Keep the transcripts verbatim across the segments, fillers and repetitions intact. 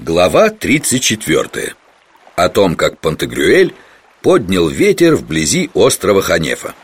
Глава тридцать четвёртая. О том, как Пантагрюэль поднял ветер вблизи острова Ханефа.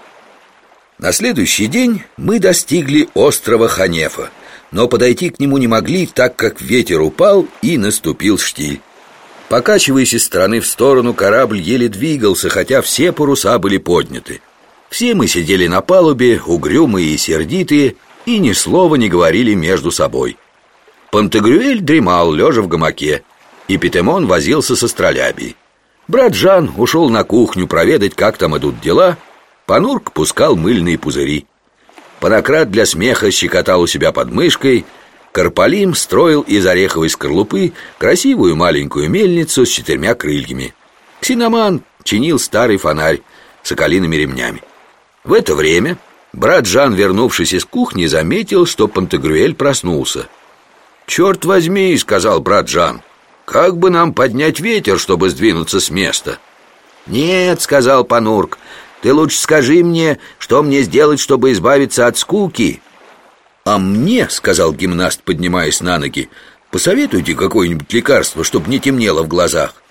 На следующий день мы достигли острова Ханефа, но подойти к нему не могли, так как ветер упал и наступил штиль. Покачиваясь из стороны в сторону, корабль еле двигался, хотя все паруса были подняты. Все мы сидели на палубе, угрюмые и сердитые, и ни слова не говорили между собой. Пантагрюэль дремал, лежа в гамаке, и Петемон возился с астролябией. Брат Жан ушел на кухню проведать, как там идут дела. Панурк пускал мыльные пузыри. Панократ для смеха щекотал у себя под мышкой. Карполим строил из ореховой скорлупы красивую маленькую мельницу с четырьмя крыльями. Ксеноман чинил старый фонарь с околиными ремнями. В это время брат Жан, вернувшись из кухни, заметил, что Пантагрюэль проснулся. «Черт возьми», — сказал брат Жан, — «как бы нам поднять ветер, чтобы сдвинуться с места?» «Нет», — сказал Панурк, — «ты лучше скажи мне, что мне сделать, чтобы избавиться от скуки». «А мне», — сказал гимнаст, поднимаясь на ноги, — «посоветуйте какое-нибудь лекарство, чтобы не темнело в глазах».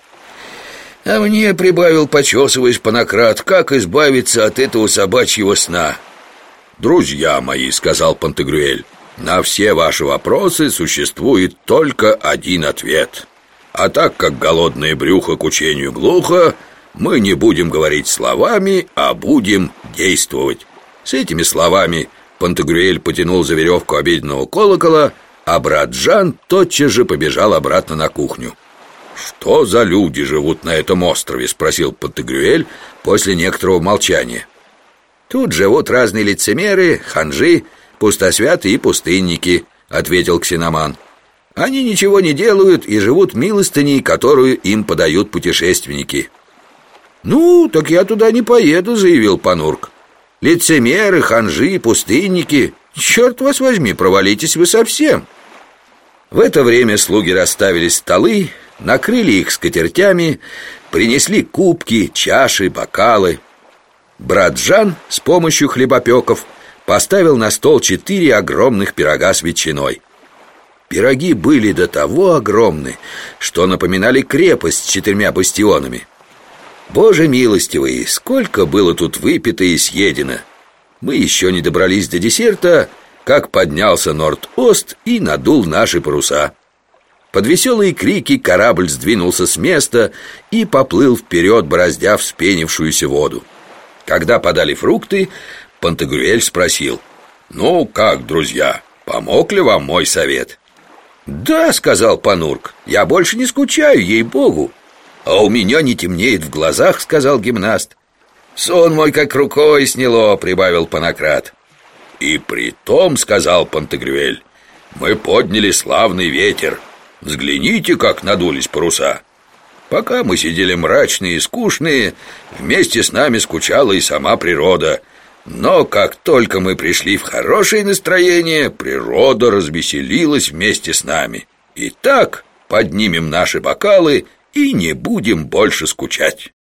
«А мне», — прибавил, почесываясь Панократ, — «как избавиться от этого собачьего сна?» «Друзья мои», — сказал Пантагрюэль, — «на все ваши вопросы существует только один ответ. А так как голодное брюхо к учению глухо, мы не будем говорить словами, а будем действовать». С этими словами Пантагрюэль потянул за веревку обеденного колокола, а брат Жан тотчас же побежал обратно на кухню. «Что за люди живут на этом острове?» — спросил Пантагрюэль после некоторого молчания. «Тут живут разные лицемеры, ханжи, пустосвяты и пустынники», — ответил Ксеноман. «Они ничего не делают и живут милостыней, которую им подают путешественники». «Ну, так я туда не поеду», — заявил Панурк. «Лицемеры, ханжи, пустынники, черт вас возьми, провалитесь вы совсем». В это время слуги расставили столы, накрыли их скатертями, принесли кубки, чаши, бокалы. Брат Жан с помощью хлебопеков поставил на стол четыре огромных пирога с ветчиной. Пироги были до того огромны, что напоминали крепость с четырьмя бастионами. Боже милостивый, сколько было тут выпито и съедено! Мы еще не добрались до десерта, как поднялся Норд-Ост и надул наши паруса. Под веселые крики корабль сдвинулся с места и поплыл вперед, бороздя вспенившуюся воду. Когда подали фрукты, Пантагрюэль спросил: «Ну как, друзья, помог ли вам мой совет?» «Да», — сказал Панурк, — «я больше не скучаю, ей-богу». «А у меня не темнеет в глазах», — сказал гимнаст. «Сон мой как рукой сняло», — прибавил Панократ. «И при том, — сказал Пантагрюэль, — мы подняли славный ветер. Взгляните, как надулись паруса». Пока мы сидели мрачные и скучные, вместе с нами скучала и сама природа. Но как только мы пришли в хорошее настроение, природа развеселилась вместе с нами. Итак, поднимем наши бокалы и не будем больше скучать.